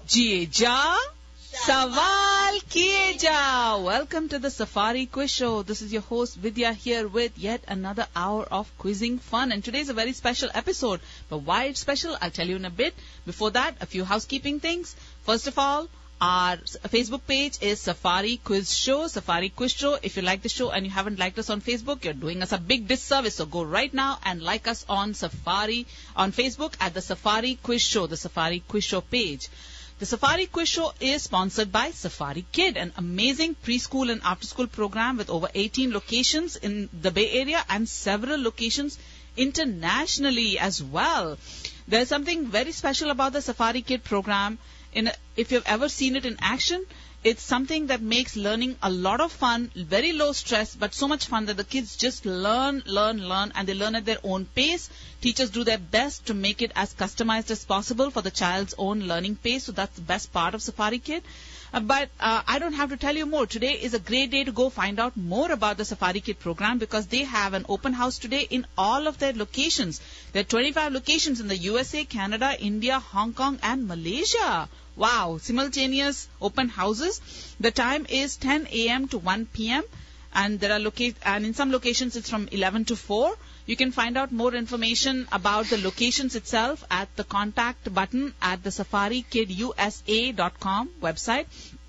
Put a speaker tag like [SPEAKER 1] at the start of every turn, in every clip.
[SPEAKER 1] जिए जा सवाल किए जा. Welcome to the Safari Quiz Show. This is your host Vidya here with yet another hour of quizzing fun, and today is a very special episode. But why it's special, I'll tell you in a bit. Before that, a few housekeeping things. First of all, our Facebook page is Safari Quiz Show. Safari Quiz Show. If you like the show and you haven't liked us on Facebook, you're doing us a big disservice. So go right now and like us on Facebook at the Safari Quiz Show, the Safari Quiz Show page. The Safari Quiz Show is sponsored by Safari Kid, an amazing preschool and after-school program with over 18 locations in the Bay Area and several locations internationally as well. There's something very special about the Safari Kid program. If you've ever seen it in action, it's something that makes learning a lot of fun, very low stress, but so much fun that the kids just learn, and they learn at their own pace. Teachers do their best to make it as customized as possible for the child's own learning pace, so that's the best part of Safari Kid. But I don't have to tell you more. Today is a great day to go find out more about the Safari Kid program because they have an open house today in all of their locations. There are 25 locations in the USA, Canada, India, Hong Kong, and Malaysia. Wow, simultaneous open houses. The time is 10 a.m. to 1 p.m. and there are and in some locations it's from 11 to 4. You can find out more information about the locations itself at the contact button at the SafariKidUSA.com website.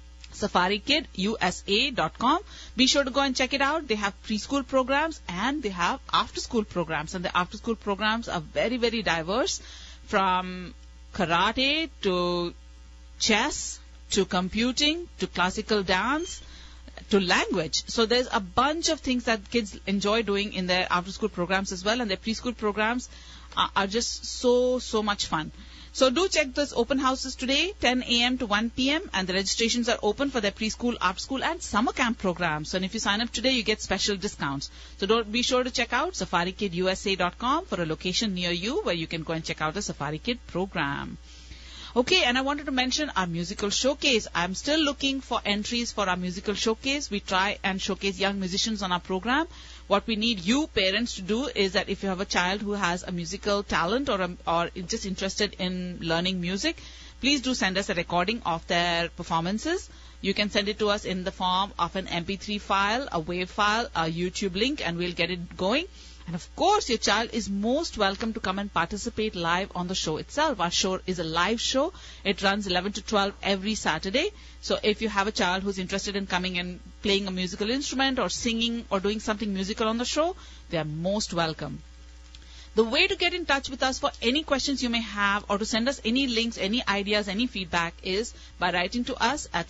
[SPEAKER 1] SafariKidUSA.com. Be sure to go and check it out. They have preschool programs and they have after-school programs. And the after-school programs are very, very diverse, from karate to chess to computing to classical dance to language. So there's a bunch of things that kids enjoy doing in their after-school programs as well, and their preschool programs are just so much fun. So do check those open houses today, 10 a.m. to 1 p.m. and the registrations are open for their preschool, after-school and summer camp programs. And if you sign up today, you get special discounts. So don't be sure to check out SafariKidUSA.com for a location near you where you can go and check out the Safari Kid program. Okay, and I wanted to mention our musical showcase. I'm still looking for entries for our musical showcase. We try and showcase young musicians on our program. What we need you parents to do is that if you have a child who has a musical talent or just interested in learning music, please do send us a recording of their performances. You can send it to us in the form of an MP3 file, a WAV file, a YouTube link, and we'll get it going. And of course, your child is most welcome to come and participate live on the show itself. Our show is a live show. It runs 11 to 12 every Saturday. So if you have a child who's interested in coming and playing a musical instrument or singing or doing something musical on the show, they are most welcome. The way to get in touch with us for any questions you may have or to send us any links, any ideas, any feedback is by writing to us at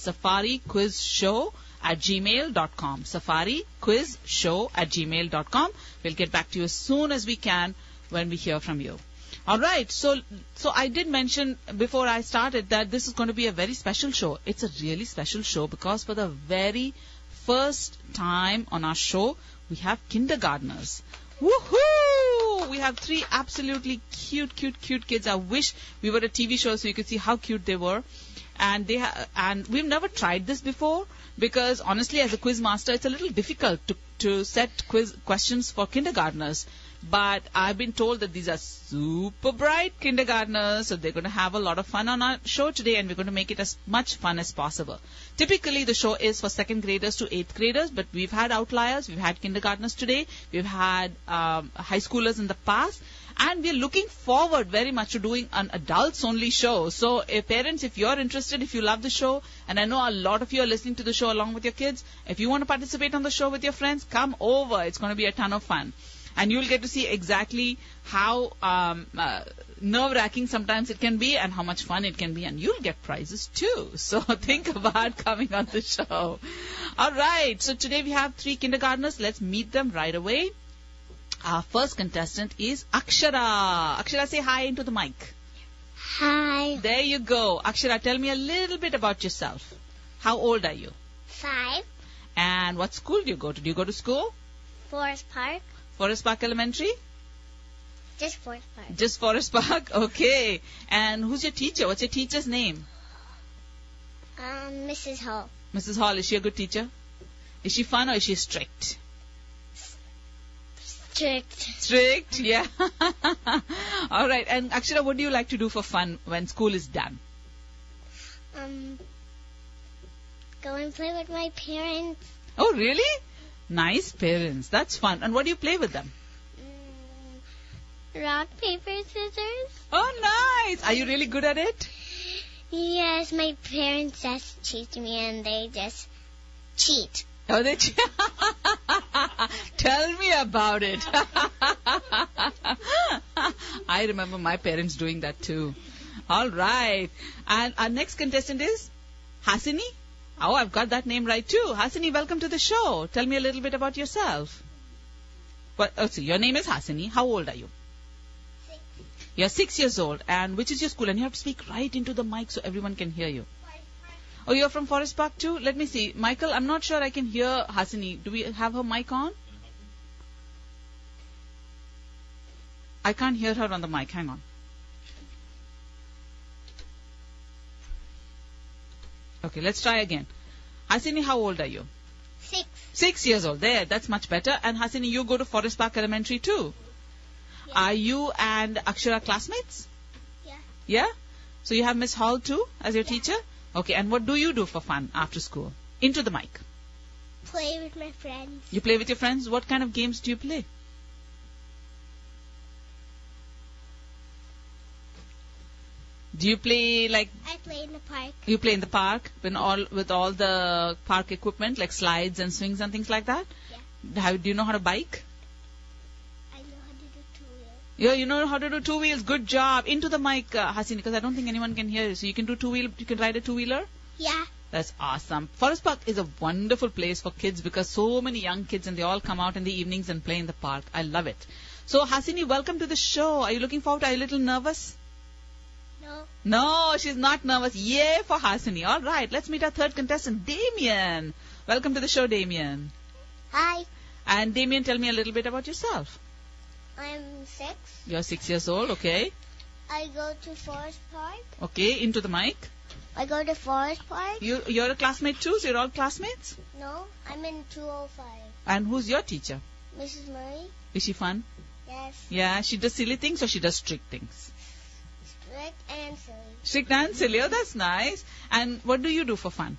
[SPEAKER 1] SafariQuizShow@gmail.com. SafariQuizShow@gmail.com. We'll get back to you as soon as we can when we hear from you. All right. So I did mention before I started that this is going to be a very special show. It's a really special show because for the very first time on our show, we have kindergartners. Woohoo! We have 3 absolutely cute kids. I wish we were a TV show so you could see how cute they were. And we've never tried this before because honestly, as a quiz master, it's a little difficult to set quiz questions for kindergartners. But I've been told that these are super bright kindergartners, so they're going to have a lot of fun on our show today, and we're going to make it as much fun as possible. Typically, the show is for 2nd graders to 8th graders, but we've had outliers. We've had kindergartners today. We've had high schoolers in the past. And we're looking forward very much to doing an adults-only show. So, parents, if you're interested, if you love the show, and I know a lot of you are listening to the show along with your kids, if you want to participate on the show with your friends, come over. It's going to be a ton of fun. And you'll get to see exactly how nerve-wracking sometimes it can be and how much fun it can be. And you'll get prizes too. So think about coming on the show. All right. So today we have 3 kindergartners. Let's meet them right away. Our first contestant is Akshara. Akshara, say hi into the mic.
[SPEAKER 2] Hi.
[SPEAKER 1] There you go. Akshara, tell me a little bit about yourself. How old are you?
[SPEAKER 2] 5.
[SPEAKER 1] And what school do you go to? Do you go to school?
[SPEAKER 2] Forest Park.
[SPEAKER 1] Forest Park Elementary?
[SPEAKER 2] Just Forest Park.
[SPEAKER 1] Just Forest Park? Okay. And who's your teacher? What's your teacher's name?
[SPEAKER 2] Mrs. Hall.
[SPEAKER 1] Mrs. Hall, is she a good teacher? Is she fun or is she strict? Strict, yeah. All right. And Akshara, what do you like to do for fun when school is done?
[SPEAKER 2] Go and play with my parents.
[SPEAKER 1] Oh, really? Nice parents. That's fun. And what do you play with them?
[SPEAKER 2] Rock, paper, scissors.
[SPEAKER 1] Oh, nice. Are you really good at it?
[SPEAKER 2] Yes, my parents just teach me and they just cheat.
[SPEAKER 1] Oh, they tell me about it. I remember my parents doing that too. All right. And our next contestant is Hasini. Oh, I've got that name right too. Hasini, welcome to the show. Tell me a little bit about yourself. So your name is Hasini. How old are you?
[SPEAKER 2] 6.
[SPEAKER 1] You're 6 years old. And which is your school? And you have to speak right into the mic so everyone can hear you. Oh, you're from Forest Park too? Let me see. Michael, I'm not sure I can hear Hasini. Do we have her mic on? I can't hear her on the mic. Hang on. Okay, let's try again. Hasini, how old are you?
[SPEAKER 2] 6.
[SPEAKER 1] 6 years old. There, that's much better. And Hasini, you go to Forest Park Elementary too?
[SPEAKER 2] Yeah.
[SPEAKER 1] Are you and Akshara classmates?
[SPEAKER 2] Yeah.
[SPEAKER 1] Yeah? So you have Miss Hall too as your
[SPEAKER 2] Yeah.
[SPEAKER 1] teacher? Okay, and what do you do for fun after school? Into the mic.
[SPEAKER 2] Play with my friends.
[SPEAKER 1] You play with your friends? What kind of games do you play? Do you play like...
[SPEAKER 2] I play in the park.
[SPEAKER 1] You play in the park with all the park equipment like slides and swings and things like that?
[SPEAKER 2] Yeah.
[SPEAKER 1] Do you know how to bike?
[SPEAKER 2] I know how to do 2-wheel.
[SPEAKER 1] Yeah, you know how to do 2 wheels. Good job. Into the mic, Hasini, because I don't think anyone can hear you. So you can do 2-wheel. You can ride a 2-wheeler?
[SPEAKER 2] Yeah.
[SPEAKER 1] That's awesome. Forest Park is a wonderful place for kids because so many young kids and they all come out in the evenings and play in the park. I love it. So Hasini, welcome to the show. Are you looking forward? Are you a little nervous?
[SPEAKER 2] No.
[SPEAKER 1] No, she's not nervous. Yay for Hasini. All right, let's meet our third contestant, Damien. Welcome to the show, Damien.
[SPEAKER 2] Hi.
[SPEAKER 1] And Damien, tell me a little bit about yourself.
[SPEAKER 2] I'm 6.
[SPEAKER 1] You're 6 years old, okay.
[SPEAKER 2] I go to Forest Park.
[SPEAKER 1] Okay, into the mic.
[SPEAKER 2] I go to Forest Park.
[SPEAKER 1] You're a classmate too, so you're all classmates?
[SPEAKER 2] No, I'm in 205.
[SPEAKER 1] And who's your teacher?
[SPEAKER 2] Mrs. Murray?
[SPEAKER 1] Is she fun?
[SPEAKER 2] Yes.
[SPEAKER 1] Yeah, she does silly things or she does strict things?
[SPEAKER 2] Strict and silly.
[SPEAKER 1] Strict and silly, oh that's nice. And what do you do for fun?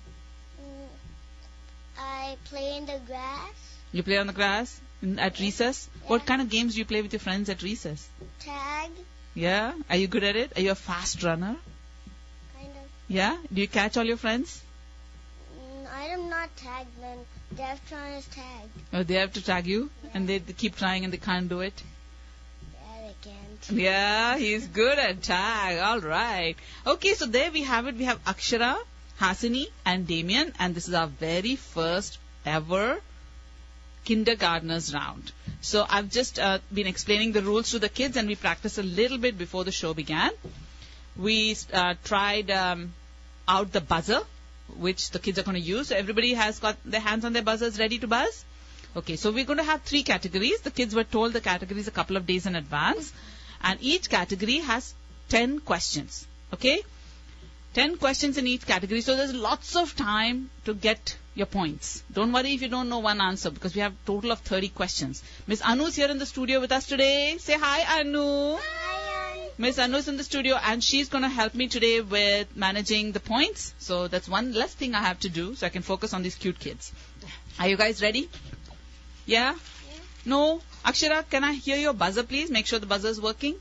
[SPEAKER 2] I play in the grass.
[SPEAKER 1] You play on the grass at recess?
[SPEAKER 2] Yeah.
[SPEAKER 1] What kind of games do you play with your friends at recess?
[SPEAKER 2] Tag.
[SPEAKER 1] Yeah? Are you good at it? Are you a fast runner?
[SPEAKER 2] Kind of.
[SPEAKER 1] Yeah? Do you catch all your friends?
[SPEAKER 2] I am not tagged then. Deftron is tagged.
[SPEAKER 1] Oh, they have to tag you?
[SPEAKER 2] Yeah.
[SPEAKER 1] And they keep trying and they can't do it?
[SPEAKER 2] Yeah, they can't.
[SPEAKER 1] Yeah, he's good at tag. All right. Okay, so there we have it. We have Akshara, Hasini, and Damien. And this is our very first ever kindergartners round. So I've just been explaining the rules to the kids and we practiced a little bit before the show began. We tried out the buzzer, which the kids are going to use. So everybody has got their hands on their buzzers ready to buzz. Okay, so we're going to have 3 categories. The kids were told the categories a couple of days in advance. And each category has 10 questions. Okay? 10 questions in each category. So there's lots of time to get your points. Don't worry if you don't know one answer because we have a total of 30 questions. Miss Anu is here in the studio with us today. Say hi, Anu.
[SPEAKER 2] Hi,
[SPEAKER 1] Miss Anu is in the studio and she's going to help me today with managing the points. So that's one less thing I have to do so I can focus on these cute kids. Are you guys ready? Yeah? No? Akshara, can I hear your buzzer please? Make sure the buzzer is working.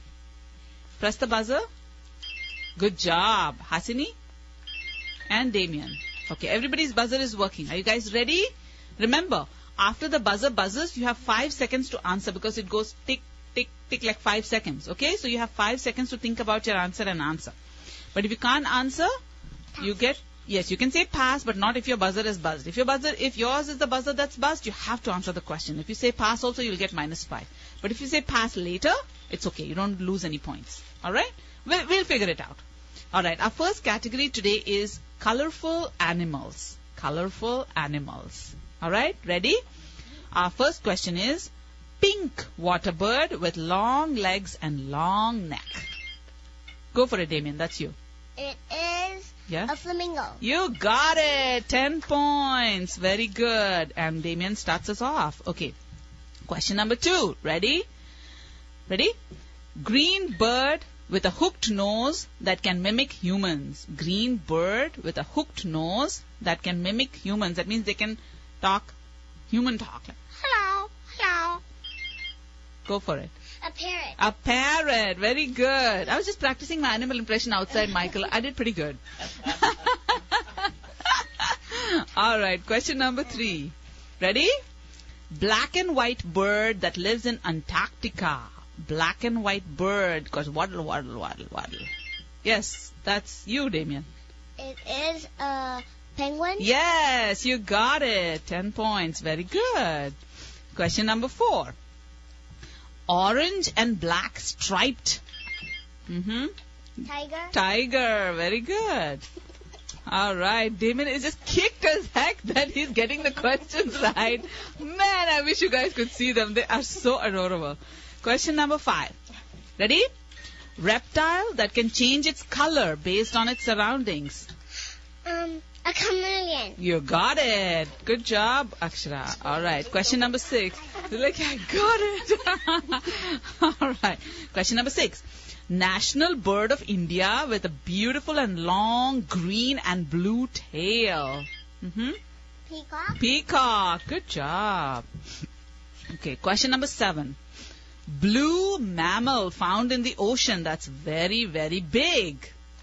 [SPEAKER 1] Press the buzzer. Good job. Hasini and Damien. Okay, everybody's buzzer is working. Are you guys ready? Remember, after the buzzer buzzes, you have 5 seconds to answer because it goes tick, tick, tick like 5 seconds. Okay, so you have 5 seconds to think about your answer and answer. But if you can't answer, you get... Yes, you can say pass, but not if your buzzer is buzzed. If yours is the buzzer that's buzzed, you have to answer the question. If you say pass also, you'll get -5. But if you say pass later, it's okay. You don't lose any points. All right? We'll figure it out. All right. Our first category today is colorful animals. Colorful animals. All right? Ready? Our first question is pink water bird with long legs and long neck. Go for it, Damien. That's you.
[SPEAKER 2] It is
[SPEAKER 1] Yeah?
[SPEAKER 2] a flamingo.
[SPEAKER 1] You got it. 10 points. Very good. And Damien starts us off. Okay. Question number 2. Ready? Ready? Green bird with a hooked nose that can mimic humans. Green bird with a hooked nose that can mimic humans. That means they can talk, human talk.
[SPEAKER 2] Hello, hello.
[SPEAKER 1] Go for it.
[SPEAKER 2] A parrot.
[SPEAKER 1] A parrot. Very good. I was just practicing my animal impression outside, Michael. I did pretty good. All right. Question number 3. Ready? Black and white bird that lives in Antarctica. Black and white bird. Because waddle, waddle, waddle, waddle. Yes, that's you, Damien.
[SPEAKER 2] It is a penguin.
[SPEAKER 1] Yes, you got it. 10 points. Very good. Question number 4. Orange and black striped.
[SPEAKER 2] Tiger.
[SPEAKER 1] Tiger. Very good. All right. Damien is just kicked as heck that he's getting the questions right. Man, I wish you guys could see them. They are so adorable. Question number 5. Ready? Reptile that can change its color based on its surroundings.
[SPEAKER 2] A chameleon.
[SPEAKER 1] You got it. Good job, Akshara. All right. Question number 6. You're like, I got it. All right. Question number 6. National bird of India with a beautiful and long green and blue tail.
[SPEAKER 2] Peacock.
[SPEAKER 1] Peacock. Good job. Okay. Question number 7. Blue mammal found in the ocean that's very, very big.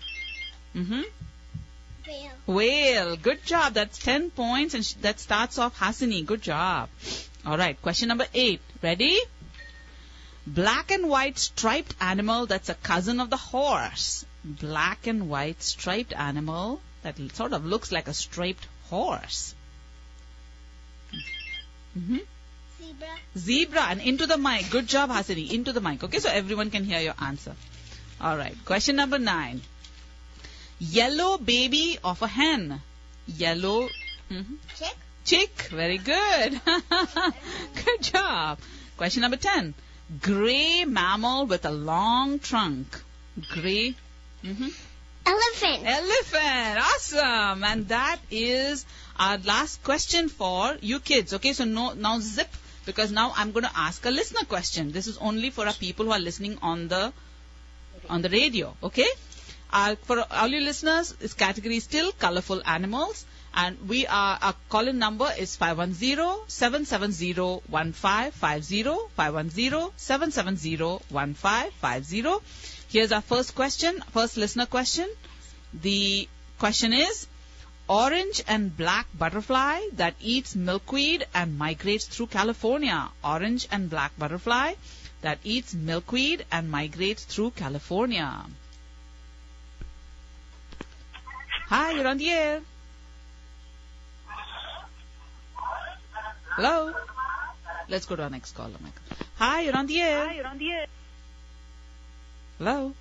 [SPEAKER 2] Whale.
[SPEAKER 1] Whale. Good job. That's 10 points, and that starts off Hasini. Good job. All right. Question number 8. Ready? Black and white striped animal that's a cousin of the horse. Black and white striped animal that sort of looks like a striped horse.
[SPEAKER 2] Zebra.
[SPEAKER 1] Zebra. And into the mic. Good job, Hasini. Into the mic. Okay, so everyone can hear your answer. All right. Question number 9. Yellow baby of a hen. Yellow.
[SPEAKER 2] Chick.
[SPEAKER 1] Chick. Very good. Good job. Question number 10. Gray mammal with a long trunk. Gray.
[SPEAKER 2] Elephant.
[SPEAKER 1] Elephant. Awesome. And that is our last question for you kids. Okay, so now zip, because now I'm going to ask a listener question. This is only for our people who are listening on the radio. Okay. For all you listeners, this category is still colorful animals, and our call-in number is 510-770-1550, 510-770-1550. Here's our first listener question. The question is, orange and black butterfly that eats milkweed and migrates through California. Orange and black butterfly that eats milkweed and migrates through California. Hi, you're on the air. Hello? Let's go to our next caller, Michael. Hi, you're on the air. Hello?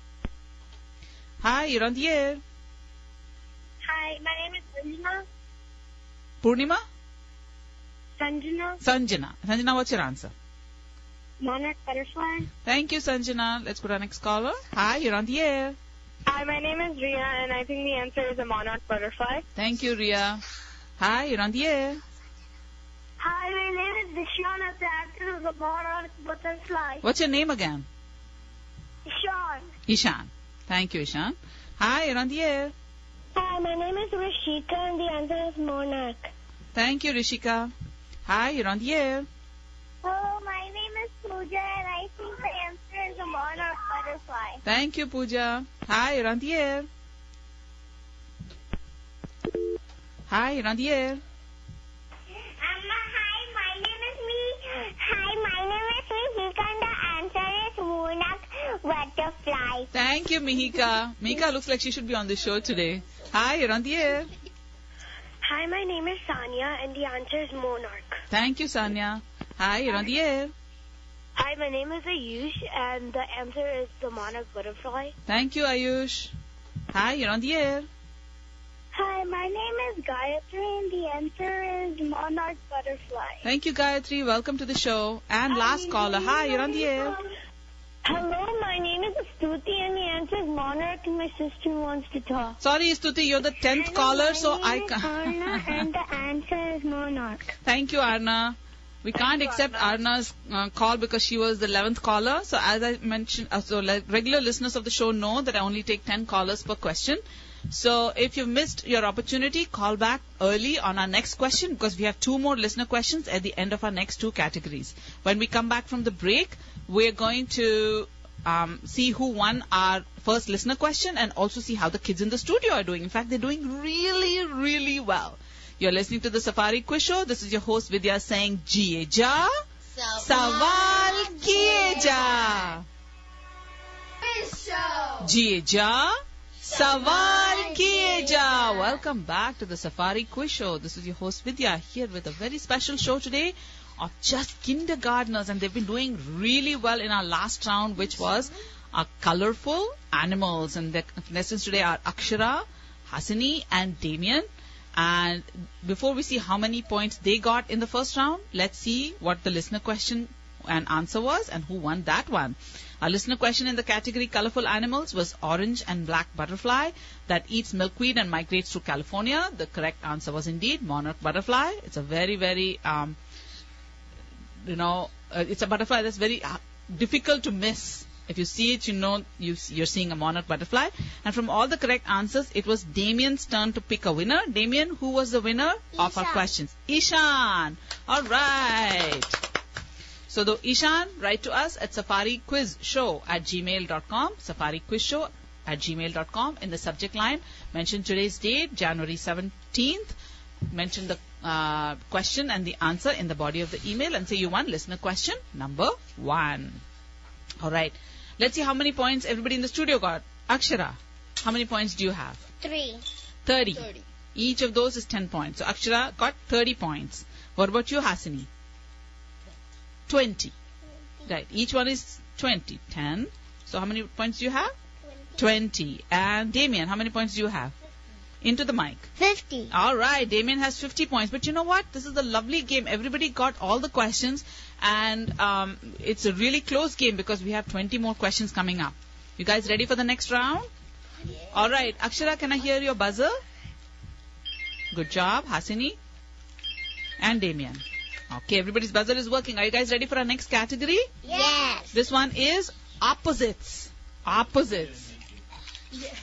[SPEAKER 1] Hi, you're on the air.
[SPEAKER 2] Hi, my name is Sanjana.
[SPEAKER 1] Purnima?
[SPEAKER 2] Sanjana.
[SPEAKER 1] Sanjana, what's your answer?
[SPEAKER 2] Monarch butterfly.
[SPEAKER 1] Thank you, Sanjana. Let's go to our next caller. Hi, you're on the air.
[SPEAKER 3] Hi, my name is Ria, and I think the answer is a monarch butterfly.
[SPEAKER 1] Thank you, Ria. Hi, you're on the air.
[SPEAKER 2] Hi, my name is Dishana. The answer is a monarch butterfly.
[SPEAKER 1] What's your name again?
[SPEAKER 2] Ishan.
[SPEAKER 1] Ishan. Thank you, Ishan. Hi, you're on the air.
[SPEAKER 2] Hi, my name is Rishika, and the answer is monarch.
[SPEAKER 1] Thank you, Rishika. Hi, you're on the air.
[SPEAKER 2] Hello, my name is Pooja, and I think the answer is a monarch butterfly.
[SPEAKER 1] Thank you, Pooja. Hi, you're on the air. Hi, you're on the air.
[SPEAKER 2] Hi, my name is Mihika, and the answer is monarch butterfly.
[SPEAKER 1] Thank you, Mihika. Mihika looks like she should be on the show today. Hi, you're on the air.
[SPEAKER 3] Hi, my name is Sanya, and the answer is monarch.
[SPEAKER 1] Thank you, Sanya. Hi, you're on the air.
[SPEAKER 3] Hi, my name is Ayush, and the answer is the monarch butterfly.
[SPEAKER 1] Thank you, Ayush. Hi, you're on the air.
[SPEAKER 2] Hi, my name is Gayatri, and the answer is monarch butterfly.
[SPEAKER 1] Thank you, Gayatri. Welcome to the show. And last caller. Hi, you're on the air.
[SPEAKER 2] Hello, my name is Stuti, and the answer is monarch, and my sister wants to talk.
[SPEAKER 1] Sorry, Stuti, you're the 10th caller, so I can't.
[SPEAKER 2] Arna, and the answer is monarch.
[SPEAKER 1] Thank you, Arna. We can't accept Arna's call because she was the 11th caller. So as I mentioned, regular listeners of the show know that I only take 10 callers per question. So if you missed your opportunity, call back early on our next question because we have 2 more listener questions at the end of our next 2 categories. When we come back from the break, we're going to see who won our first listener question and also see how the kids in the studio are doing. In fact, they're doing really, really well. You're listening to the Safari Quiz Show. This is your host Vidya saying, Jiye ja, Sawal kiye ja.
[SPEAKER 4] Quiz Show.
[SPEAKER 1] Jiye ja, Sawal kiye ja. Welcome back to the Safari Quiz Show. This is your host Vidya here with a very special show today of just kindergartners, and they've been doing really well in our last round, which was our colorful animals. And the contestants today are Akshara, Hasini, and Damien. And before we see how many points they got in the first round, let's see what the listener question and answer was and who won that one. Our listener question in the category colorful animals was orange and black butterfly that eats milkweed and migrates to California. The correct answer was indeed monarch butterfly. It's a very, very, it's a butterfly that's very difficult to miss. If you see it, you know you're seeing a monarch butterfly. And from all the correct answers, it was Damien's turn to pick a winner. Damien, who was the winner of our questions? Ishan. All right. So, Ishan, write to us at safariquizshow@gmail.com. safariquizshow@gmail.com. In the subject line, mention today's date, January 17th. Mention the question and the answer in the body of the email and say you won listener question number 1. All right. Let's see how many points everybody in the studio got. Akshara, how many points do you have?
[SPEAKER 2] 3.
[SPEAKER 1] 30. Each of those is 10 points. So Akshara got 30 points. What about you, Hasini? 20. Right. Each one is 20. 10. So how many points do you have? 20. And Damien, how many points do you have? Into the mic.
[SPEAKER 2] 50.
[SPEAKER 1] All right. Damien has 50 points. But you know what? This is a lovely game. Everybody got all the questions. And it's a really close game because we have 20 more questions coming up. You guys ready for the next round?
[SPEAKER 2] Yeah.
[SPEAKER 1] All right. Akshara, can I hear your buzzer? Good job. Hasini. And Damien. Okay. Everybody's buzzer is working. Are you guys ready for our next category?
[SPEAKER 2] Yes.
[SPEAKER 1] This one is opposites. Opposites.
[SPEAKER 4] Yes.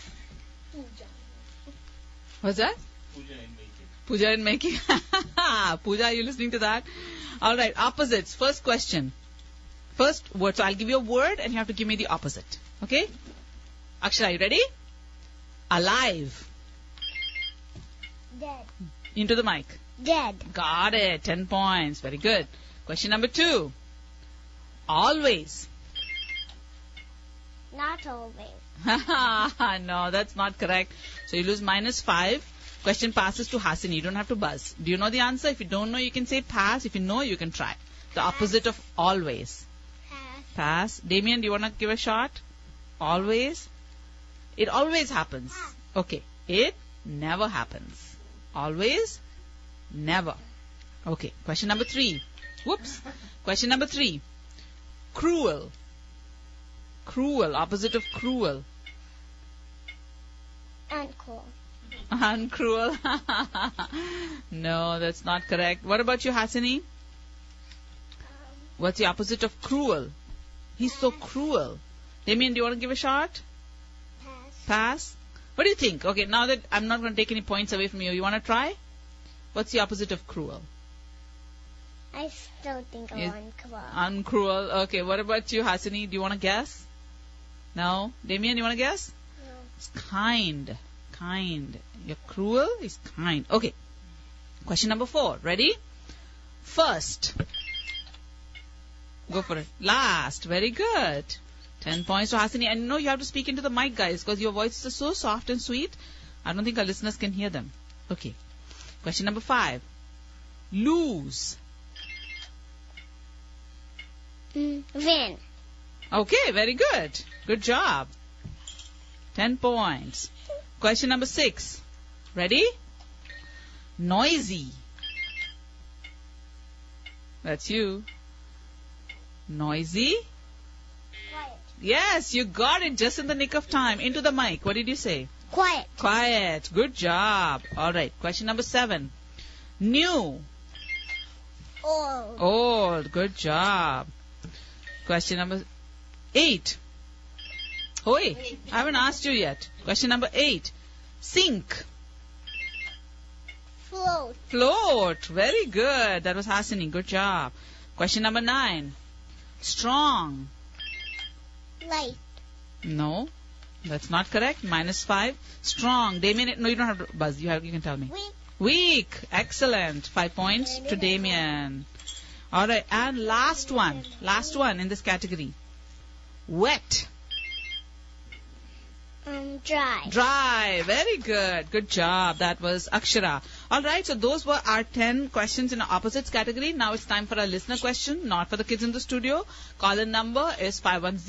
[SPEAKER 1] What's that? Puja in making. Puja, are you listening to that? All right, opposites. First question. First word. So I'll give you a word and you have to give me the opposite. Okay? Akshara, are you ready? Alive.
[SPEAKER 2] Dead.
[SPEAKER 1] Into the mic.
[SPEAKER 2] Dead.
[SPEAKER 1] Got it. 10 points. Very good. Question number 2. Always.
[SPEAKER 2] Not always.
[SPEAKER 1] No, that's not correct. So you lose -5. Question passes to Hasini. You don't have to buzz. Do you know the answer? If you don't know, you can say pass. If you know, you can try. The opposite of always.
[SPEAKER 2] Pass.
[SPEAKER 1] Pass. Damien, do you want to give a shot? Always. It always happens. Okay. It never happens. Always. Never. Okay. Question number 3. Whoops. Question number 3. Cruel. Cruel. Opposite of cruel.
[SPEAKER 2] Uncool.
[SPEAKER 1] Uncruel. No, that's not correct. What about you, Hasini? What's the opposite of cruel? He's so cruel. Damien, do you want to give a shot?
[SPEAKER 2] Pass.
[SPEAKER 1] Pass? What do you think? Okay, now that I'm not going to take any points away from you, you want to try? What's the opposite of cruel?
[SPEAKER 2] I still think
[SPEAKER 1] Yes.
[SPEAKER 2] uncool.
[SPEAKER 1] Uncruel. Okay, what about you, Hasini? Do you want to guess? No? Damien, you want to guess?
[SPEAKER 2] No.
[SPEAKER 1] It's kind. Kind. You're cruel is kind. Okay. Question number 4. Ready? First. Go for it. Last. Very good. 10 points to Hasini. And no, you have to speak into the mic, guys, because your voices are so soft and sweet. I don't think our listeners can hear them. Okay. Question number 5. Lose.
[SPEAKER 2] Win.
[SPEAKER 1] Okay, very good. Good job. 10 points. Question number 6. Ready? Noisy. That's you. Noisy.
[SPEAKER 2] Quiet.
[SPEAKER 1] Yes, you got it just in the nick of time. Into the mic. What did you say?
[SPEAKER 2] Quiet.
[SPEAKER 1] Quiet. Good job. All right. Question number 7. New.
[SPEAKER 2] Old.
[SPEAKER 1] Old. Good job. Question number 8. Oh, wait. I haven't asked you yet. Question number 8. Sink.
[SPEAKER 2] Float.
[SPEAKER 1] Float. Very good. That was Hasini. Good job. Question number 9. Strong.
[SPEAKER 2] Light.
[SPEAKER 1] No. That's not correct. -5. Strong. Damien. No, you don't have to buzz. You can tell me.
[SPEAKER 2] Weak.
[SPEAKER 1] Weak. Excellent. 5 points to Damien. Alright. And last one. Last one in this category. Wet.
[SPEAKER 2] Dry.
[SPEAKER 1] Dry. Very good. Good job. That was Akshara. Alright, so those were our 10 questions in the opposites category. Now it's time for a listener question, not for the kids in the studio. Call-in number is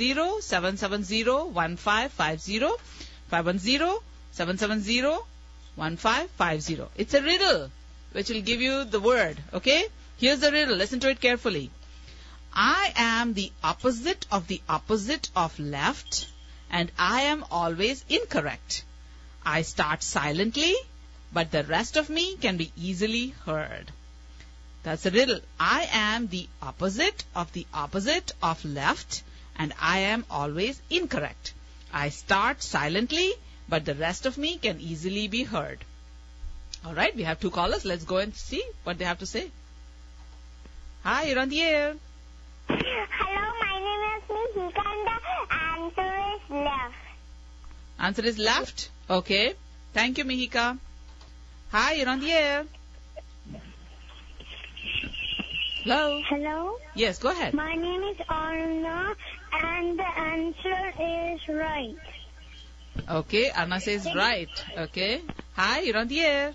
[SPEAKER 1] 510-770-1550. 510-770-1550. It's a riddle, which will give you the word. Okay? Here's the riddle. Listen to it carefully. I am the opposite of left, and I am always incorrect. I start silently, but the rest of me can be easily heard. That's a riddle. I am the opposite of left, and I am always incorrect. I start silently, but the rest of me can easily be heard. Alright, we have 2 callers. Let's go and see what they have to say. Hi, you're on the air.
[SPEAKER 3] Hello, my name is Mihika and the answer is left.
[SPEAKER 1] Answer is left. Okay. Thank you, Mihika. Hi, you're on the air. Hello.
[SPEAKER 3] Hello,
[SPEAKER 1] Yes, go ahead.
[SPEAKER 3] my name is Arna and the answer is right.
[SPEAKER 1] Okay, Arna says right. Okay. Hi, you're on the air.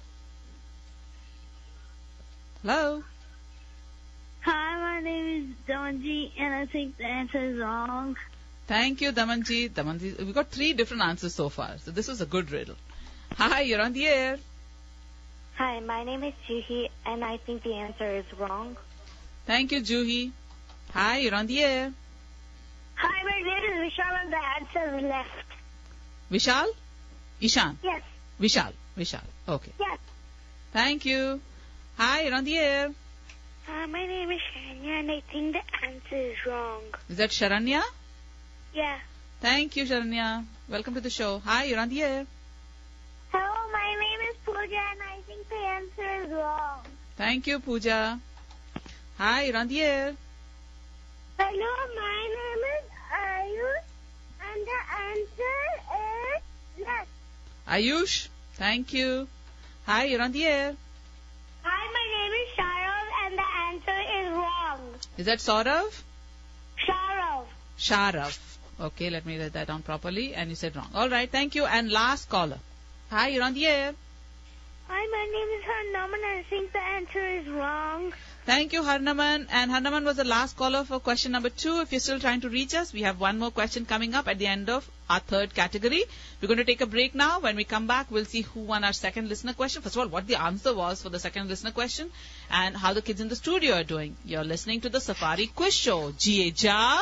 [SPEAKER 1] Hello.
[SPEAKER 3] Hi, my name is Donji and I think the answer is wrong.
[SPEAKER 1] Thank you, Damanji. We got 3 different answers so far. So this was a good riddle. Hi, you're on the air.
[SPEAKER 3] Hi, my name is Juhi and I think the answer is wrong.
[SPEAKER 1] Thank you, Juhi. Hi, you're on the air.
[SPEAKER 3] Hi, my name is Vishal and the answer is left.
[SPEAKER 1] Vishal? Ishan?
[SPEAKER 3] Yes,
[SPEAKER 1] Vishal. Okay.
[SPEAKER 3] yes.
[SPEAKER 1] Thank you. Hi, you're on the air.
[SPEAKER 3] My name is Shania and I think the answer is wrong.
[SPEAKER 1] Is that Sharanya?
[SPEAKER 3] Yeah.
[SPEAKER 1] Thank you, Sharanya. Welcome to the show. Hi, you're on the air.
[SPEAKER 3] Hello, my name is Pooja and I think the answer is wrong.
[SPEAKER 1] Thank you, Pooja. Hi, you're on the air.
[SPEAKER 3] Hello, my name is Ayush and the answer is left.
[SPEAKER 1] Ayush. Thank you. Hi, you're on the air.
[SPEAKER 3] Hi, my name is Sharav and the answer is wrong.
[SPEAKER 1] Is that Saurav?
[SPEAKER 3] Sharav.
[SPEAKER 1] Sharav. Okay, let me write that down properly. And you said wrong. All right, thank you. And last caller. Hi, you're on the air.
[SPEAKER 3] Hi, my name is Harnaman and I think the answer is wrong.
[SPEAKER 1] Thank you, Harnaman. And Harnaman was the last caller for question number 2. If you're still trying to reach us, we have one more question coming up at the end of our 3rd category. We're going to take a break now. When we come back, we'll see who won our 2nd listener question. First of all, what the answer was for the 2nd listener question and how the kids in the studio are doing. You're listening to the Safari Quiz Show. Jiye ja,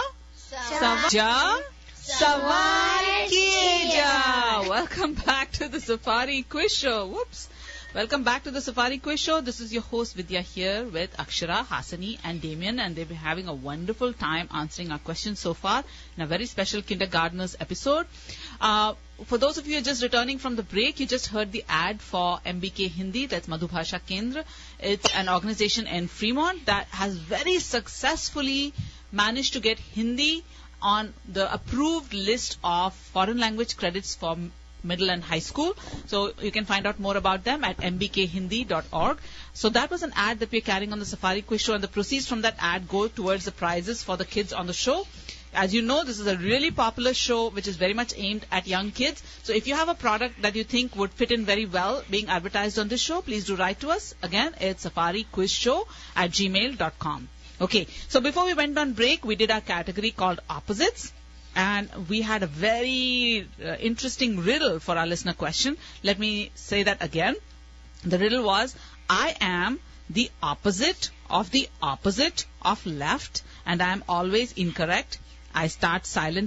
[SPEAKER 1] Sawal kiye ja. Welcome back to the Safari Quiz Show. Whoops. Welcome back to the Safari Quiz Show. This is your host Vidya here with Akshara, Hasani and Damien, and they've been having a wonderful time answering our questions so far in a very special kindergartners episode. For those of you who are just returning from the break, you just heard the ad for MBK Hindi, that's Madhubhasha Kendra. It's an organization in Fremont that has very successfully managed to get Hindi on the approved list of foreign language credits for middle and high school. So you can find out more about them at mbkhindi.org. So that was an ad that we're carrying on the Safari Quiz Show, and the proceeds from that ad go towards the prizes for the kids on the show. As you know, this is a really popular show which is very much aimed at young kids. So if you have a product that you think would fit in very well being advertised on this show, please do write to us. Again, it's safariquizshow@gmail.com. Okay, so before we went on break, we did our category called Opposites. And we had a very interesting riddle for our listener question. Let me say that again. The riddle was, I am the opposite of left, and I am always incorrect. I start silently,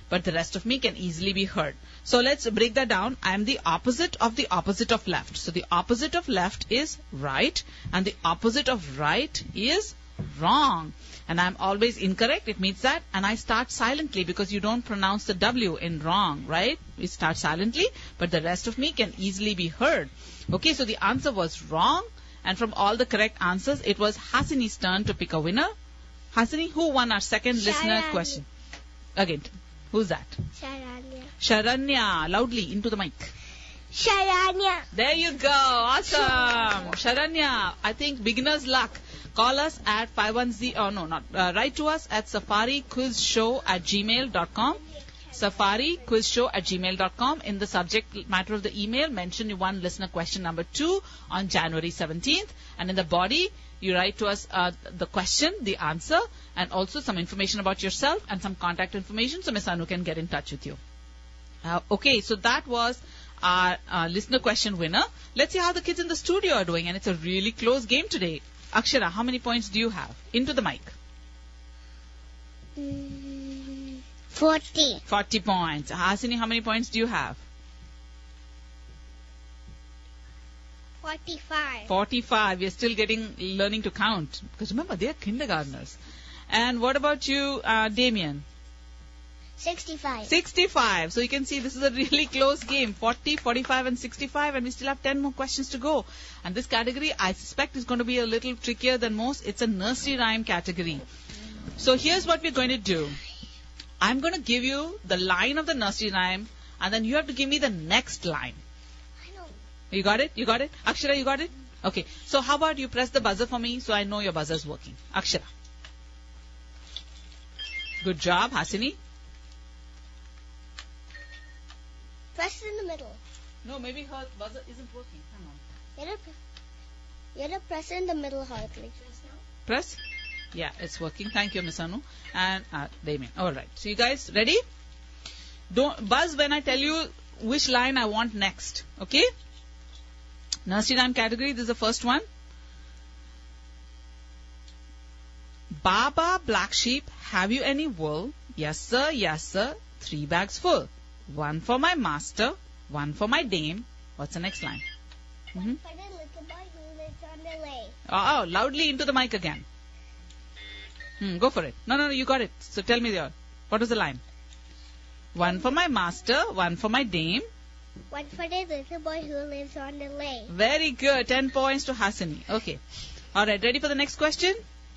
[SPEAKER 1] but the rest of me can easily be heard. So let's break that down. I am the opposite of left. So the opposite of left is right, and the opposite of right is wrong. And I'm always incorrect. It means that. And I start silently because you don't pronounce the W in wrong, right? We start silently, but the rest of me can easily be heard. Okay, so the answer was wrong. And from all the correct answers, it was Hasini's turn to pick a winner. Hasini, who won our second listener question? Again, who's that?
[SPEAKER 2] Sharanya.
[SPEAKER 1] Sharanya. Loudly, into the mic.
[SPEAKER 2] Sharanya.
[SPEAKER 1] There you go. Awesome. Sharanya, I think beginner's luck. Call us at 510, write to us at safariquizshow@gmail.com. safariquizshow@gmail.com. In the subject matter of the email, mention you won listener question number 2 on January 17th. And in the body, you write to us the question, the answer, and also some information about yourself and some contact information so Miss Anu can get in touch with you. Okay, so that was our listener question winner. Let's see how the kids in the studio are doing. And it's a really close game today. Akshara, how many points do you have? Into the mic.
[SPEAKER 2] 40.
[SPEAKER 1] 40 points. Hasini, how many points do you have?
[SPEAKER 2] 45.
[SPEAKER 1] 45. We're still learning to count. Because remember, they are kindergartners. And what about you, Damien?
[SPEAKER 2] 65.
[SPEAKER 1] 65. So you can see this is a really close game. 40, 45 and 65, and we still have 10 more questions to go. And this category, I suspect, is going to be a little trickier than most. It's a nursery rhyme category. So here's what we're going to do. I'm going to give you the line of the nursery rhyme, and then you have to give me the next line.
[SPEAKER 2] I know.
[SPEAKER 1] You got it? You got it? Akshara, you got it? Okay. So how about you press the buzzer for me so I know your buzzer is working. Akshara. Good job, Hasini.
[SPEAKER 2] Press it in the middle.
[SPEAKER 1] No, maybe her buzzer isn't working. Hang on.
[SPEAKER 2] You have to press it in the middle hardly.
[SPEAKER 1] Press. Yeah, it's working. Thank you, Miss Anu. And Damien. Alright. So you guys ready? Don't buzz when I tell you which line I want next. Okay? Nursery rhyme category. This is the first one. Baba, black sheep, have you any wool? Yes, sir. Yes, sir. 3 bags full. 1 for my master, 1 for my dame. What's the next line?
[SPEAKER 2] One for the little boy who lives on the lake.
[SPEAKER 1] Oh, loudly into the mic again. Go for it. No, you got it. So tell me what was the line? 1 for my master, 1 for my dame.
[SPEAKER 2] 1 for the little boy who lives on the lake.
[SPEAKER 1] Very good. 10 points to Hasini. Okay. Alright, ready for the next question?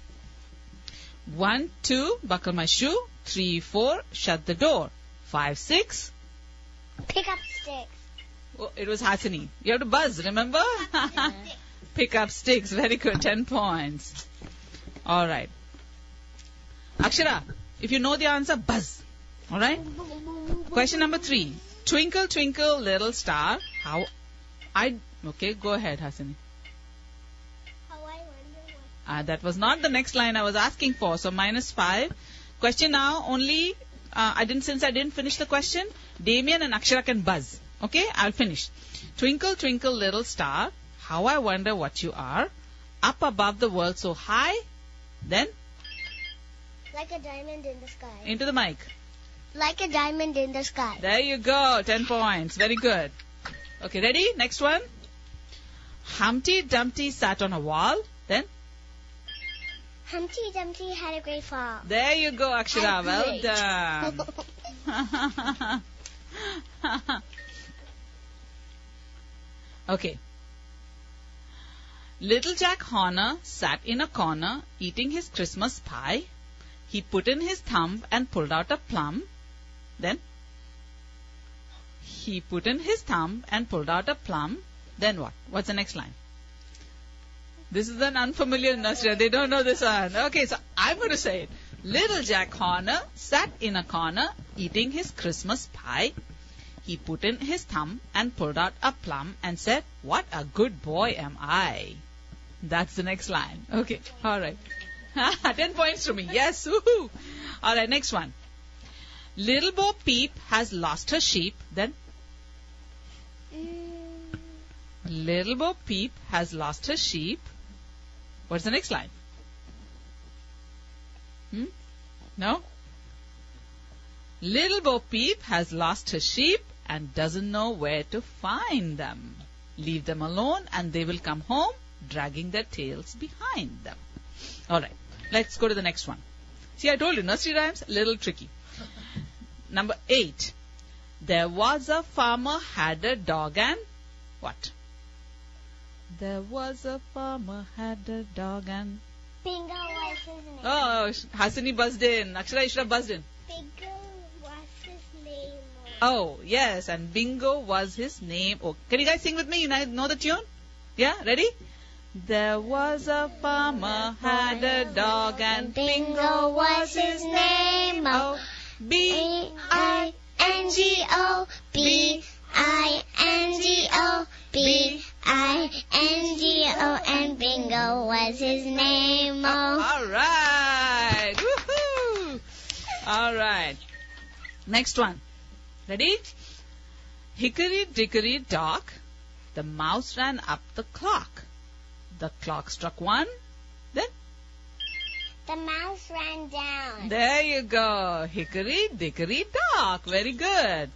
[SPEAKER 1] 1, 2, buckle my shoe. 3, 4, shut the door. 5, 6.
[SPEAKER 2] Pick up sticks.
[SPEAKER 1] Oh, it was Hasini. You have to buzz, remember? Pick up sticks. Very good. 10 points. Alright. Akshara, if you know the answer, buzz. Alright? Question number 3. Twinkle, twinkle, little star. Okay, go ahead, Hasini.
[SPEAKER 2] How I wonder what.
[SPEAKER 1] That was not the next line I was asking for. So -5. Question now only. Since I didn't finish the question, Damien and Akshara can buzz. Okay, I'll finish. Twinkle, twinkle, little star, how I wonder what you are. Up above the world so high. Then?
[SPEAKER 2] Like a diamond in the sky.
[SPEAKER 1] Into the mic.
[SPEAKER 2] Like a diamond in the sky.
[SPEAKER 1] There you go. 10 points. Very good. Okay, ready? Next one. Humpty Dumpty sat on a wall. Then?
[SPEAKER 2] Humpty Dumpty had a great fall.
[SPEAKER 1] There you go, Akshara. Well
[SPEAKER 2] Great.
[SPEAKER 1] done. Okay. Little Jack Horner sat in a corner eating his Christmas pie. He put in his thumb and pulled out a plum. Then? He put in his thumb and pulled out a plum. Then what? What's the next line? This is an unfamiliar nursery. They don't know this one. Okay, so I'm going to say it. Little Jack Horner sat in a corner eating his Christmas pie. He put in his thumb and pulled out a plum and said, "What a good boy am I." That's the next line. Okay, alright. 10 points to me. Yes, woohoo. Alright, next one. Little Bo Peep has lost her sheep. Then? Little Bo Peep has lost her sheep. What's the next line? No? Little Bo Peep has lost his sheep and doesn't know where to find them. Leave them alone and they will come home dragging their tails behind them. Alright, let's go to the next one. See, I told you, nursery rhymes, a little tricky. Number 8. There was a farmer had a dog and what? There was a farmer had a dog and...
[SPEAKER 2] Bingo was his name.
[SPEAKER 1] Oh, Hasini buzzed in. Akshara, you should have buzzed in.
[SPEAKER 2] Bingo was his name.
[SPEAKER 1] Oh, yes, and Bingo was his name. Oh, can you guys sing with me? You know the tune? Yeah, ready? There was a farmer had a dog and Bingo was his name. Oh, B-I-N-G-O,
[SPEAKER 2] B-I-N-G-O, B-I-N-G-O, and Bingo was his name.
[SPEAKER 1] All right. Woohoo. All right. Next one. Ready? Hickory dickory dock, the mouse ran up the clock. The clock struck 1, then?
[SPEAKER 2] The mouse ran down.
[SPEAKER 1] There you go. Hickory dickory dock. Very good.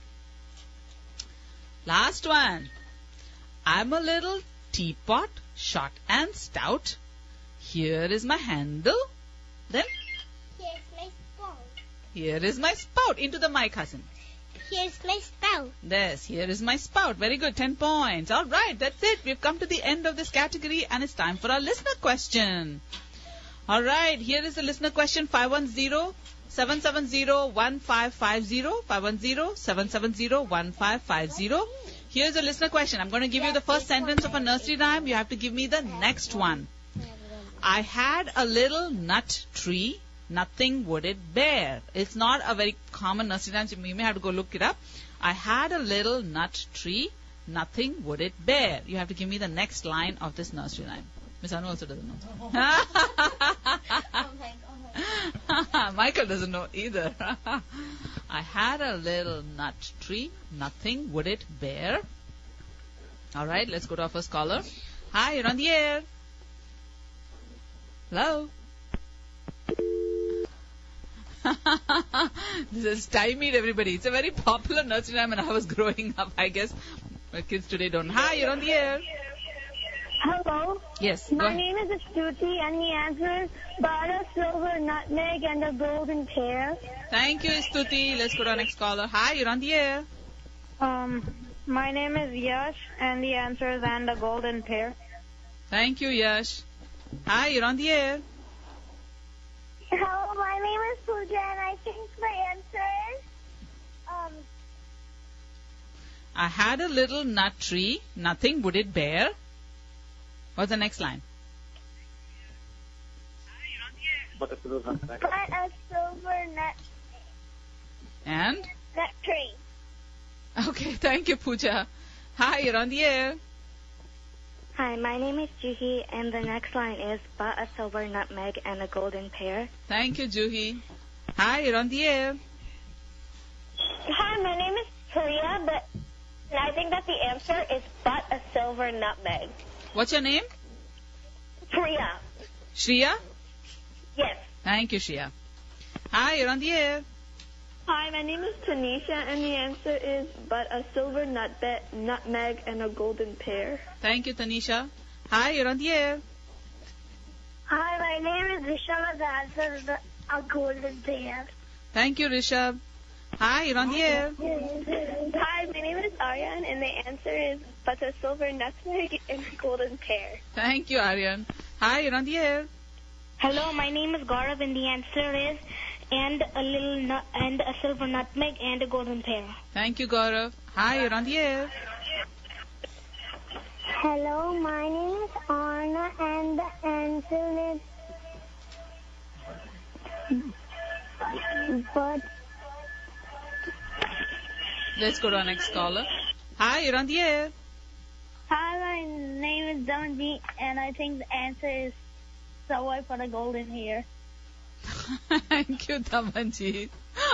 [SPEAKER 1] Last one. I'm a little teapot, short and stout. Here is my handle. Then?
[SPEAKER 2] Here's my spout.
[SPEAKER 1] Here is my spout. Into the mic, Hassan.
[SPEAKER 2] Here's my spout.
[SPEAKER 1] Yes, here is my spout. Very good. 10 points. All right, that's it. We've come to the end of this category and it's time for our listener question. All right, here is the listener question. 510-770-1550. 510-770-1550. Here's the listener question. I'm going to give you the first sentence of a nursery rhyme. You have to give me the next one. I had a little nut tree. Nothing would it bear. It's not a very common nursery rhyme, so you may have to go look it up. I had a little nut tree. Nothing would it bear. You have to give me the next line of this nursery rhyme. Miss Anu also doesn't know.
[SPEAKER 2] Oh my God.
[SPEAKER 1] Michael doesn't know either. I had a little nut tree. Nothing would it bear. All right, let's go to our first caller. Hi, you're on the air. Hello. This is stymied everybody. It's a very popular nursery rhyme when I was growing up, I guess. My kids today don't. Hi, you're on the air.
[SPEAKER 3] Hello.
[SPEAKER 1] Yes. go
[SPEAKER 3] My
[SPEAKER 1] ahead.
[SPEAKER 3] name is Astuti, and the answer is butter, silver, nutmeg, and a golden pear.
[SPEAKER 1] Thank you, Stuti. Let's go to our next caller. Hi, you're on the air.
[SPEAKER 3] My name is Yash, and the answer is and a golden pear.
[SPEAKER 1] Thank you, Yash. Hi, you're on the air.
[SPEAKER 3] Hello, my name is Pooja, and I think my answer is
[SPEAKER 1] I had a little nut tree. Nothing would it bear. What's the next line?
[SPEAKER 3] but a silver nut
[SPEAKER 1] And?
[SPEAKER 3] tree.
[SPEAKER 1] Okay, thank you, Pooja. Hi, you're on the air.
[SPEAKER 3] Hi, my name is Juhi, and the next line is but a silver nutmeg and a golden pear.
[SPEAKER 1] Thank you, Juhi. Hi, you're on the air.
[SPEAKER 3] Hi, my name is Priya, but I think that the answer is but a silver nutmeg.
[SPEAKER 1] What's your name?
[SPEAKER 3] Priya.
[SPEAKER 1] Shriya?
[SPEAKER 3] Yes.
[SPEAKER 1] Thank you, Shriya. Hi, you're on the air.
[SPEAKER 3] Hi, my name is Tanisha, and the answer is but a silver nutmeg and a golden pear.
[SPEAKER 1] Thank you, Tanisha. Hi, you're on the air.
[SPEAKER 3] Hi, my name is Rishabh, the answer is a golden pear.
[SPEAKER 1] Thank you, Rishabh. Hi, you're on the air.
[SPEAKER 3] Hi, my name is Aryan, and the answer is but a silver nutmeg and a golden pear.
[SPEAKER 1] Thank you, Aryan. Hi, you're on the air.
[SPEAKER 3] Hello, my name is Gaurav, and the answer is and a silver nutmeg and a golden pear.
[SPEAKER 1] Thank you, Gaurav. Hi, you're on the air.
[SPEAKER 3] Hello, my name is Arna, and the answer is but.
[SPEAKER 1] Let's go to our next caller. Hi, you're on the air.
[SPEAKER 3] Hi, my name is Damanjeet, and I think the answer is Savoy for the golden hair.
[SPEAKER 1] Thank you, Damanjeet.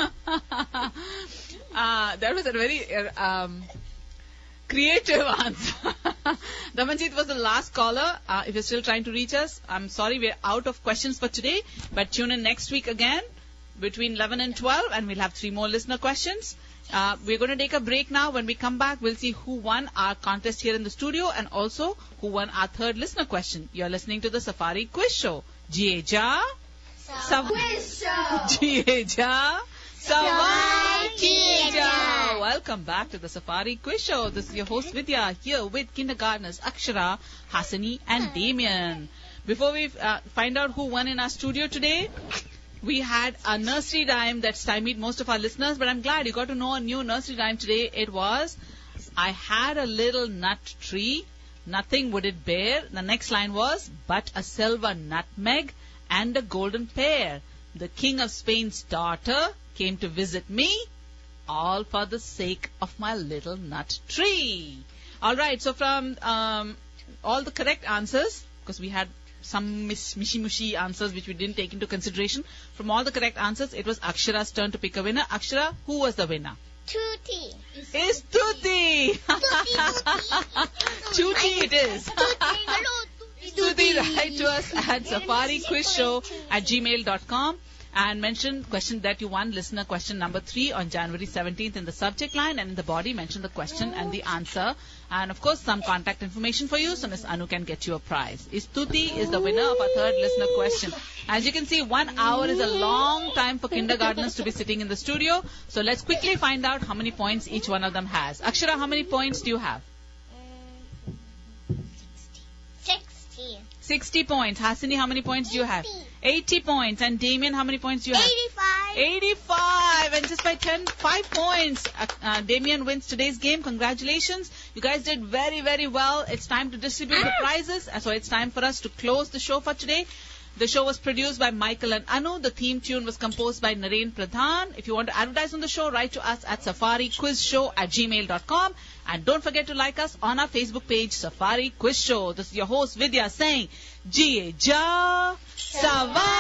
[SPEAKER 1] That was a very creative answer. Damanjeet was the last caller. If you're still trying to reach us, I'm sorry we're out of questions for today, but tune in next week again. between 11 and 12, and we'll have 3 more listener questions. We're going to take a break now. When we come back, we'll see who won our contest here in the studio and also who won our 3rd listener question. You're listening to the Safari Quiz Show. Ji ja.
[SPEAKER 4] Quiz Show.
[SPEAKER 1] Ji ja. Sawal Kiye Jao. Welcome back to the Safari Quiz Show. This is your host Vidya here with kindergartners Akshara, Hasani and Damien. Before we find out who won in our studio today, we had a nursery rhyme that stymied most of our listeners, but I'm glad you got to know a new nursery rhyme today. It was, I had a little nut tree, nothing would it bear. The next line was, but a silver nutmeg and a golden pear. The king of Spain's daughter came to visit me, all for the sake of my little nut tree. All right, so from all the correct answers, because we had some mishy-mushy answers which we didn't take into consideration. From all the correct answers, it was Akshara's turn to pick a winner. Akshara, who was the winner?
[SPEAKER 2] Tutti.
[SPEAKER 1] It's Tutti! Tutti it is. Tutti, write to us at safariquizshow@gmail.com and mention question that you won, listener question number 3 on January 17th in the subject line, and in the body mention the question and the answer, and of course some contact information for you so Miss Anu can get you a prize. Tutti is the winner of our 3rd listener question. As you can see, 1 hour is a long time for kindergartners to be sitting in the studio, so let's quickly find out how many points each one of them has. Akshara, how many points do you have?
[SPEAKER 2] 60.
[SPEAKER 1] 60 points. Hasini, how many points do you have? 80 points. And Damien, how many points do you have? 85. And just by 5 points, Damien wins today's game. Congratulations. You guys did very, very well. It's time to distribute the prizes. So it's time for us to close the show for today. The show was produced by Michael and Anu. The theme tune was composed by Naren Pradhan. If you want to advertise on the show, write to us at safariquizshow@gmail.com. And don't forget to like us on our Facebook page, Safari Quiz Show. This is your host, Vidya, saying, Ji ja, Sawal